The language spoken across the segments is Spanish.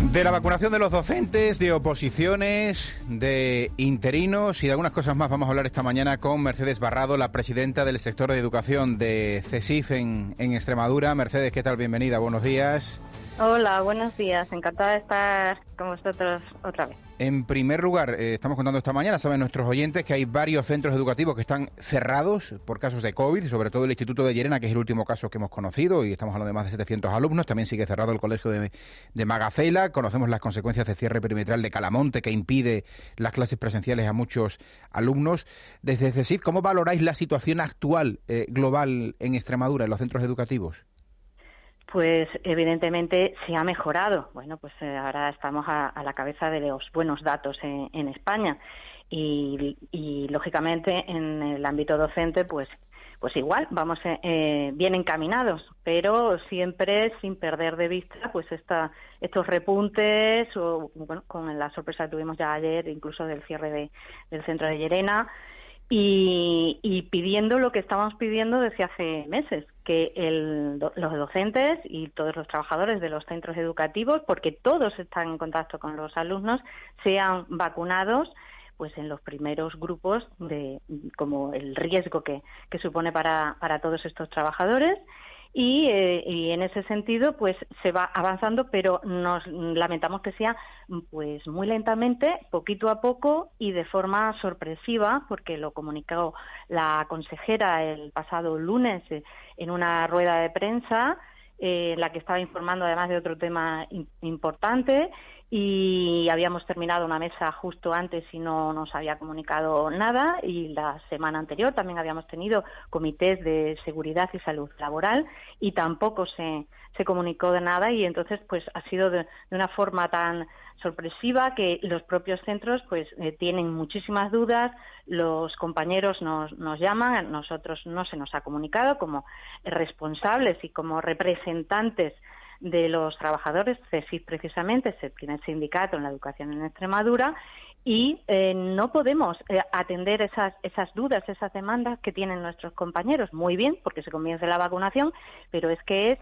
De la vacunación de los docentes, de oposiciones, de interinos y de algunas cosas más vamos a hablar esta mañana con Mercedes Barrado, la presidenta del sector de educación de CESIF en Extremadura. Mercedes, ¿qué tal? Bienvenida, buenos días. Hola, buenos días. Encantada de estar con vosotros otra vez. En primer lugar, estamos contando esta mañana, saben nuestros oyentes, que hay varios centros educativos que están cerrados por casos de COVID, sobre todo el Instituto de Llerena, que es el último caso que hemos conocido, y estamos hablando de más de 700 alumnos. También sigue cerrado el colegio de Magacela. Conocemos las consecuencias del cierre perimetral de Calamonte, que impide las clases presenciales a muchos alumnos. Desde CESIF, ¿cómo valoráis la situación actual global en Extremadura, en los centros educativos? Pues evidentemente se ha mejorado. Bueno, pues ahora estamos a la cabeza de los buenos datos en España y lógicamente en el ámbito docente pues igual vamos bien encaminados, pero siempre sin perder de vista pues estos repuntes o bueno, con la sorpresa que tuvimos ya ayer incluso del cierre del centro de Llerena. Y pidiendo lo que estábamos pidiendo desde hace meses, que los docentes y todos los trabajadores de los centros educativos, porque todos están en contacto con los alumnos, sean vacunados pues en los primeros grupos como el riesgo que supone para todos estos trabajadores. Y en ese sentido pues se va avanzando, pero nos lamentamos que sea pues muy lentamente, poquito a poco y de forma sorpresiva, porque lo comunicó la consejera el pasado lunes en una rueda de prensa, la que estaba informando además de otro tema importante, y habíamos terminado una mesa justo antes y no nos había comunicado nada, y la semana anterior también habíamos tenido comités de seguridad y salud laboral y tampoco se comunicó de nada, y entonces pues ha sido de una forma tan sorpresiva que los propios centros pues tienen muchísimas dudas. Los compañeros nos llaman, a nosotros no se nos ha comunicado como responsables y como representantes de los trabajadores. CESIF precisamente es el primer sindicato en la educación en Extremadura, y no podemos atender esas dudas, esas demandas que tienen nuestros compañeros. Muy bien, porque se comience la vacunación, pero es que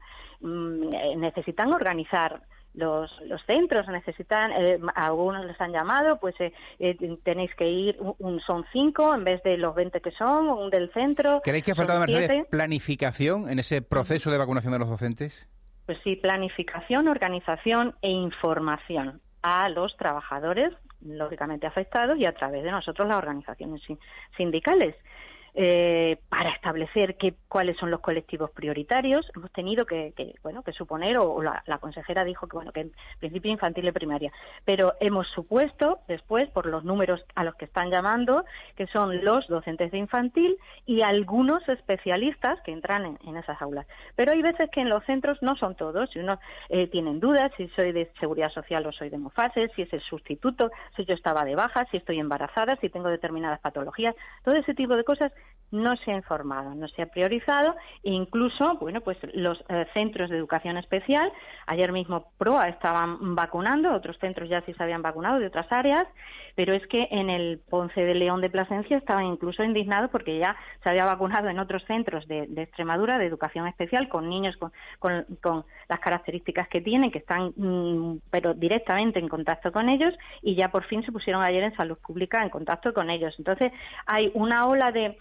necesitan organizar los centros, necesitan, algunos les han llamado, pues tenéis que ir, son 5 en vez de los 20 que son, un del centro. ¿Creéis que ha faltado, Mercedes, planificación en ese proceso de vacunación de los docentes? Pues sí, planificación, organización e información a los trabajadores, lógicamente afectados, y a través de nosotros las organizaciones sindicales, para establecer cuáles son los colectivos prioritarios. Hemos tenido que suponer, o la consejera dijo que en principio infantil y primaria, pero hemos supuesto después, por los números a los que están llamando, que son los docentes de infantil y algunos especialistas que entran en esas aulas. Pero hay veces que en los centros no son todos, si uno tienen dudas, si soy de Seguridad Social o soy de Mofase, si es el sustituto, si yo estaba de baja, si estoy embarazada, si tengo determinadas patologías, todo ese tipo de cosas no se ha informado, no se ha priorizado, e incluso, pues los centros de educación especial, ayer mismo PROA estaban vacunando, otros centros ya sí se habían vacunado de otras áreas, pero es que en el Ponce de León de Plasencia estaban incluso indignados porque ya se había vacunado en otros centros de Extremadura de educación especial con niños con las características que tienen, que están pero directamente en contacto con ellos, y ya por fin se pusieron ayer en salud pública en contacto con ellos. Entonces hay una ola de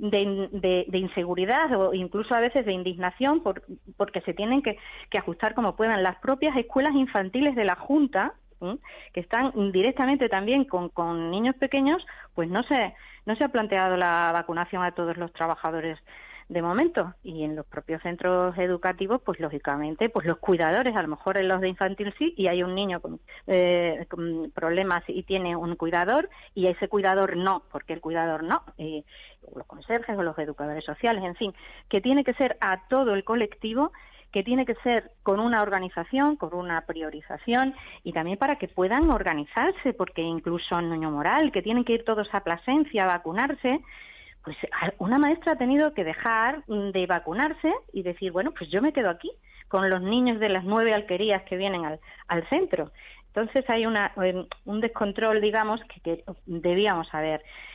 inseguridad o incluso a veces de indignación porque se tienen que ajustar como puedan. Las propias escuelas infantiles de la Junta, que están directamente también con niños pequeños, pues no se ha planteado la vacunación a todos los trabajadores de momento, y en los propios centros educativos pues lógicamente pues los cuidadores, a lo mejor en los de infantil sí, y hay un niño con problemas y tiene un cuidador, y ese cuidador no, porque el cuidador no, los conserjes o los educadores sociales, en fin, que tiene que ser a todo el colectivo, que tiene que ser con una organización, con una priorización, y también para que puedan organizarse, porque incluso en Nuño Moral, que tienen que ir todos a Plasencia a vacunarse, pues una maestra ha tenido que dejar de vacunarse y decir, pues yo me quedo aquí con los niños de las 9 alquerías que vienen al centro. Entonces hay un descontrol, digamos, que debíamos haber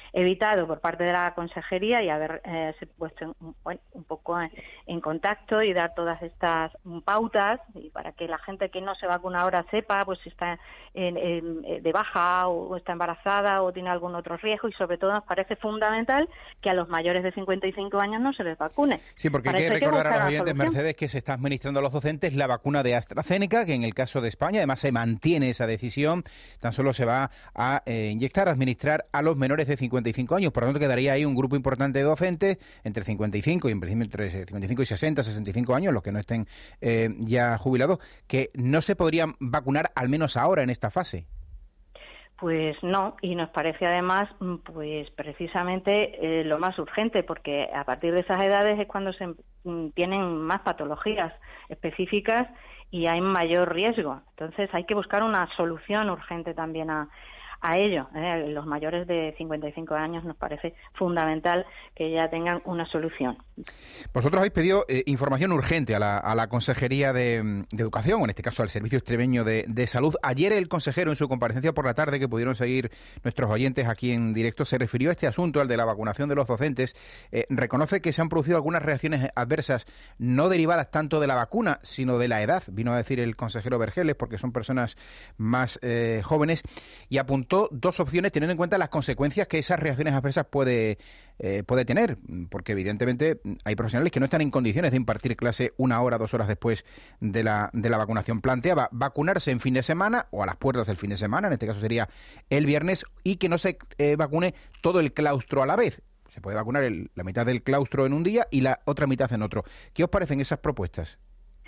evitado por parte de la consejería y haber se puesto un poco en contacto y dar todas estas pautas y para que la gente que no se vacuna ahora sepa pues si está de baja o está embarazada o tiene algún otro riesgo, y sobre todo nos parece fundamental que a los mayores de 55 años no se les vacune. Sí, porque hay que recordar a los oyentes, Mercedes, que se está administrando a los docentes la vacuna de AstraZeneca, que en el caso de España además se mantiene esa decisión, tan solo se va a administrar a los menores de 55 años, por lo tanto quedaría ahí un grupo importante de docentes entre 55 y en principio entre 55 y 60, 65 años, los que no estén ya jubilados, que no se podrían vacunar al menos ahora en esta fase. Pues no, y nos parece además pues precisamente lo más urgente, porque a partir de esas edades es cuando se tienen más patologías específicas y hay mayor riesgo. Entonces hay que buscar una solución urgente también a ello. Los mayores de 55 años nos parece fundamental que ya tengan una solución. Vosotros habéis pedido información urgente a la Consejería de Educación, o en este caso al Servicio Extremeño de Salud. Ayer el consejero, en su comparecencia por la tarde, que pudieron seguir nuestros oyentes aquí en directo, se refirió a este asunto, al de la vacunación de los docentes. Reconoce que se han producido algunas reacciones adversas, no derivadas tanto de la vacuna, sino de la edad, vino a decir el consejero Vergeles, porque son personas más jóvenes, y apuntó dos opciones teniendo en cuenta las consecuencias que esas reacciones adversas puede tener, porque evidentemente hay profesionales que no están en condiciones de impartir clase 1 hora, 2 horas después de la vacunación. Planteaba vacunarse en fin de semana o a las puertas del fin de semana, en este caso sería el viernes, y que no se vacune todo el claustro a la vez. Se puede vacunar la mitad del claustro en un día y la otra mitad en otro. ¿Qué os parecen esas propuestas?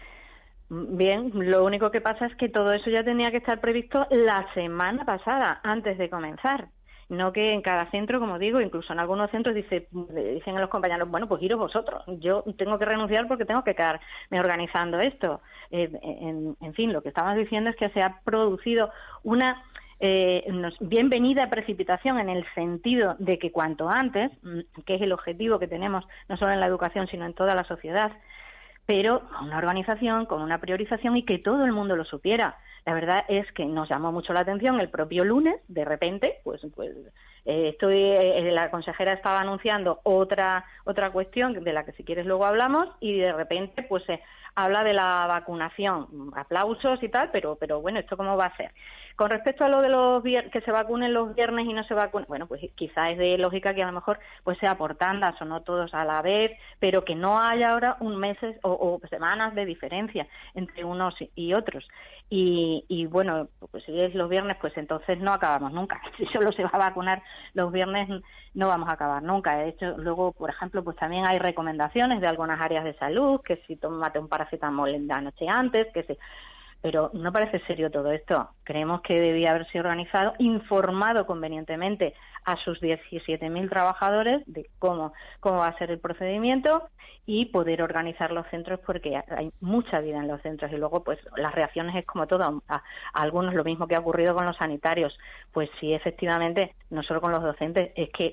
Bien, lo único que pasa es que todo eso ya tenía que estar previsto la semana pasada, antes de comenzar. No que en cada centro, como digo, incluso en algunos centros dicen a los compañeros, bueno, pues iros vosotros, yo tengo que renunciar porque tengo que quedarme organizando esto. En fin, lo que estamos diciendo es que se ha producido una bienvenida precipitación en el sentido de que cuanto antes, que es el objetivo que tenemos no solo en la educación sino en toda la sociedad, pero con una organización, con una priorización y que todo el mundo lo supiera. La verdad es que nos llamó mucho la atención el propio lunes, de repente, la consejera estaba anunciando otra cuestión de la que si quieres luego hablamos, y de repente pues se habla de la vacunación, aplausos y tal, pero bueno, ¿esto cómo va a ser? Con respecto a lo de que se vacunen los viernes y no se vacunen, bueno, pues quizá es de lógica que a lo mejor pues sea por tandas o no todos a la vez, pero que no haya ahora meses o semanas de diferencia entre unos y otros. Y bueno, pues si es los viernes, pues entonces no acabamos nunca. Si solo se va a vacunar los viernes, no vamos a acabar nunca. De hecho, luego, por ejemplo, pues también hay recomendaciones de algunas áreas de salud, que si tómate un paracetamol la noche antes, que si... Pero no parece serio todo esto. Creemos que debía haberse organizado, informado convenientemente a sus 17.000 trabajadores de cómo va a ser el procedimiento y poder organizar los centros, porque hay mucha vida en los centros y luego pues las reacciones es como todo. A algunos lo mismo que ha ocurrido con los sanitarios. Pues sí, efectivamente, no solo con los docentes, es que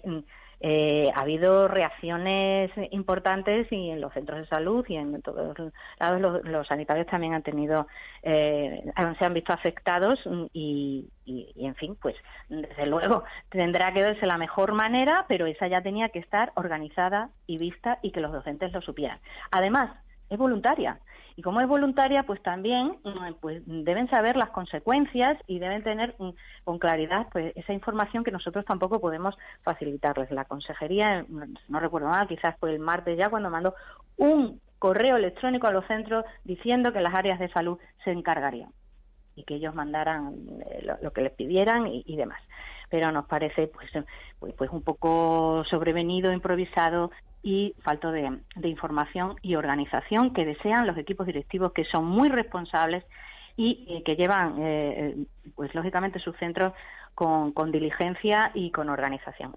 ha habido reacciones importantes y en los centros de salud y en todos lados los sanitarios también han tenido se han visto afectados y en fin, pues desde luego tendrá que verse la mejor manera, pero esa ya tenía que estar organizada y vista y que los docentes lo supieran. Además, es voluntaria. Y como es voluntaria, pues también pues deben saber las consecuencias y deben tener con claridad pues esa información que nosotros tampoco podemos facilitarles. La consejería, no recuerdo mal, quizás fue el martes ya, cuando mandó un correo electrónico a los centros diciendo que las áreas de salud se encargarían y que ellos mandaran lo que les pidieran y demás. Pero nos parece pues un poco sobrevenido, improvisado y falto de información y organización que desean los equipos directivos, que son muy responsables y que llevan pues lógicamente sus centros con diligencia y con organización.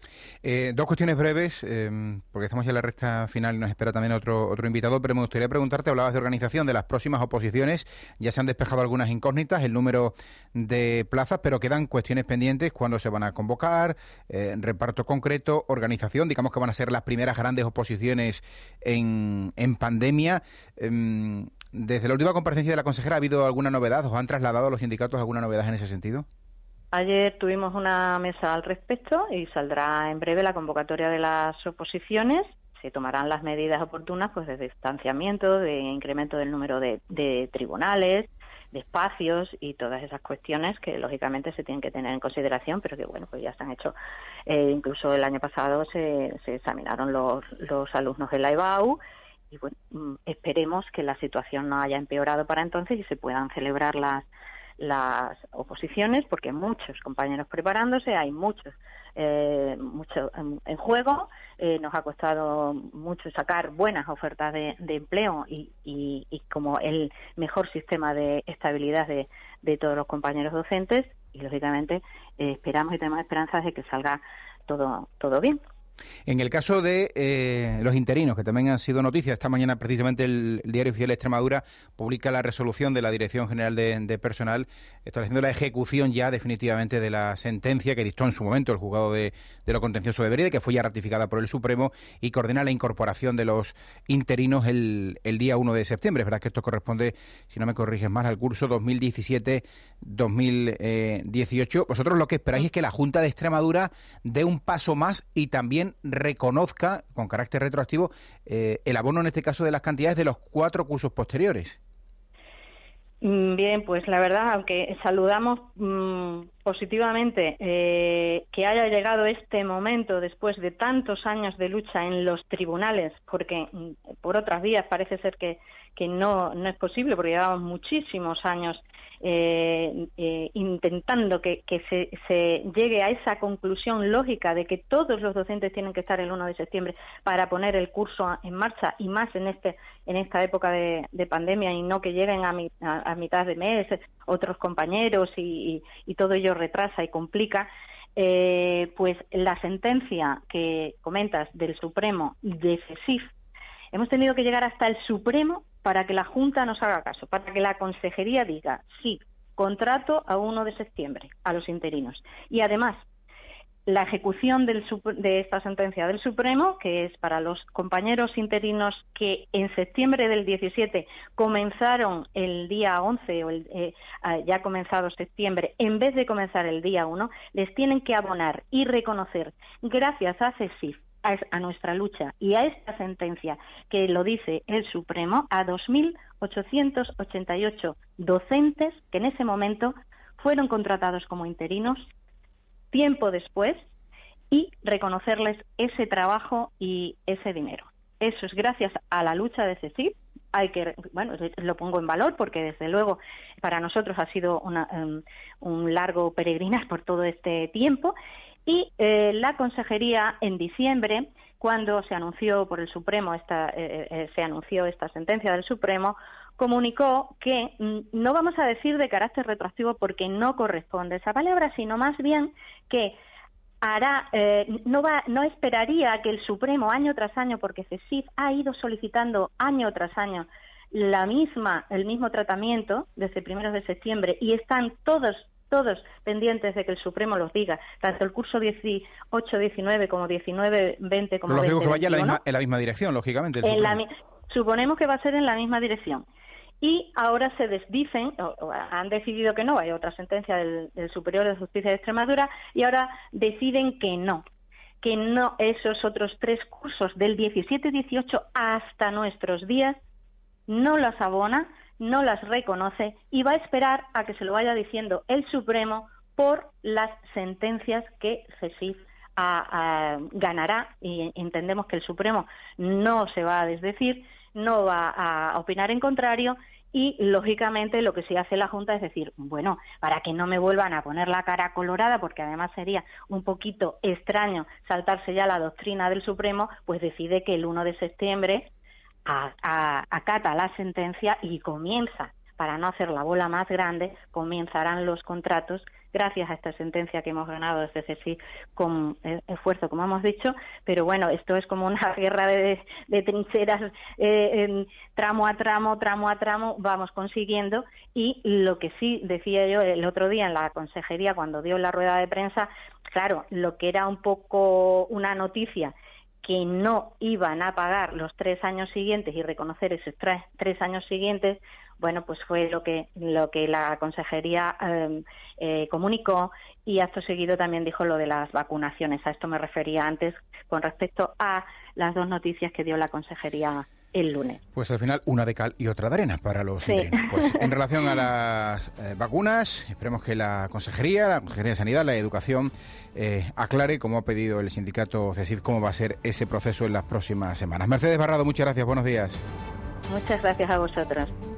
Dos cuestiones breves, porque estamos ya en la recta final y nos espera también otro invitado, pero me gustaría preguntarte, hablabas de organización de las próximas oposiciones, ya se han despejado algunas incógnitas, el número de plazas, pero quedan cuestiones pendientes, cuándo se van a convocar, reparto concreto, organización, digamos que van a ser las primeras grandes oposiciones en pandemia. Desde la última comparecencia de la consejera, ¿ha habido alguna novedad? ¿Os han trasladado a los sindicatos alguna novedad en ese sentido? Ayer tuvimos una mesa al respecto y saldrá en breve la convocatoria de las oposiciones. Se tomarán las medidas oportunas, pues de distanciamiento, de incremento del número de tribunales, de espacios y todas esas cuestiones que lógicamente se tienen que tener en consideración, pero que bueno, pues ya se han hecho. Incluso el año pasado se examinaron los alumnos de la EBAU y bueno, esperemos que la situación no haya empeorado para entonces y se puedan celebrar las oposiciones, porque hay muchos compañeros preparándose, hay mucho en juego. Nos ha costado mucho sacar buenas ofertas de empleo y como el mejor sistema de estabilidad de todos los compañeros docentes, y lógicamente esperamos y tenemos esperanzas de que salga todo bien. En el caso de los interinos, que también han sido noticias, esta mañana precisamente el Diario Oficial de Extremadura publica la resolución de la Dirección General de Personal estableciendo la ejecución ya definitivamente de la sentencia que dictó en su momento el Juzgado de lo Contencioso de Beride, que fue ya ratificada por el Supremo, y que ordena la incorporación de los interinos el día 1 de septiembre. Es verdad que esto corresponde, si no me corriges más, al curso 2017-2018. Vosotros lo que esperáis es que la Junta de Extremadura dé un paso más y también reconozca, con carácter retroactivo, el abono, en este caso, de las cantidades de los 4 cursos posteriores. Bien, pues la verdad, aunque saludamos positivamente que haya llegado este momento después de tantos años de lucha en los tribunales, porque por otras vías parece ser que no es posible, porque llevamos muchísimos años intentando que se llegue a esa conclusión lógica de que todos los docentes tienen que estar el 1 de septiembre para poner el curso en marcha, y más en esta época de pandemia, y no que lleguen a mitad de mes otros compañeros y todo ello retrasa y complica. Pues la sentencia que comentas del Supremo de CESIF, hemos tenido que llegar hasta el Supremo para que la Junta nos haga caso, para que la Consejería diga sí, contrato a 1 de septiembre a los interinos. Y además, la ejecución de esta sentencia del Supremo, que es para los compañeros interinos que en septiembre del 17 comenzaron el día 11 o ya ha comenzado septiembre, en vez de comenzar el día 1, les tienen que abonar y reconocer, gracias a CESIF, a nuestra lucha y a esta sentencia que lo dice el Supremo, a 2.888 docentes que en ese momento fueron contratados como interinos tiempo después, y reconocerles ese trabajo y ese dinero. Eso es gracias a la lucha de CESIF. Lo pongo en valor porque desde luego para nosotros ha sido un largo peregrinar por todo este tiempo. Y la Consejería en diciembre, cuando se anunció por el Supremo se anunció esta sentencia del Supremo, comunicó que no vamos a decir de carácter retroactivo porque no corresponde esa palabra, sino más bien que no esperaría que el Supremo año tras año, porque CESIF ha ido solicitando año tras año el mismo tratamiento desde primeros de septiembre, y están todos pendientes de que el Supremo los diga, tanto el curso 18-19 como 19-20 como 20-21. Lógico que vaya en la misma dirección, lógicamente. Suponemos que va a ser en la misma dirección. Y ahora se desdicen, o han decidido que no, hay otra sentencia del Superior de Justicia de Extremadura, y ahora deciden que no esos otros 3 cursos del 17-18 hasta nuestros días no las abona, no las reconoce, y va a esperar a que se lo vaya diciendo el Supremo por las sentencias que CESIF ganará, y entendemos que el Supremo no se va a desdecir, no va a opinar en contrario, y lógicamente lo que sí hace la Junta es decir, bueno, para que no me vuelvan a poner la cara colorada, porque además sería un poquito extraño saltarse ya la doctrina del Supremo, pues decide que el 1 de septiembre acata la sentencia y comienza, para no hacer la bola más grande, comenzarán los contratos gracias a esta sentencia que hemos ganado desde CESIF con esfuerzo, como hemos dicho. Pero bueno, esto es como una guerra de trincheras, tramo a tramo vamos consiguiendo. Y lo que sí decía yo el otro día en la Consejería cuando dio la rueda de prensa, claro, lo que era un poco una noticia que no iban a pagar los 3 años siguientes y reconocer esos 3 años siguientes, bueno, pues fue lo que la consejería comunicó, y acto seguido también dijo lo de las vacunaciones. A esto me refería antes con respecto a las 2 noticias que dio la consejería el lunes. Pues al final una de cal y otra de arena para los interinos. Pues en relación a las vacunas, esperemos que la Consejería de Sanidad, la Educación, aclare, como ha pedido el sindicato CESIF, cómo va a ser ese proceso en las próximas semanas. Mercedes Barrado, muchas gracias, buenos días. Muchas gracias a vosotros.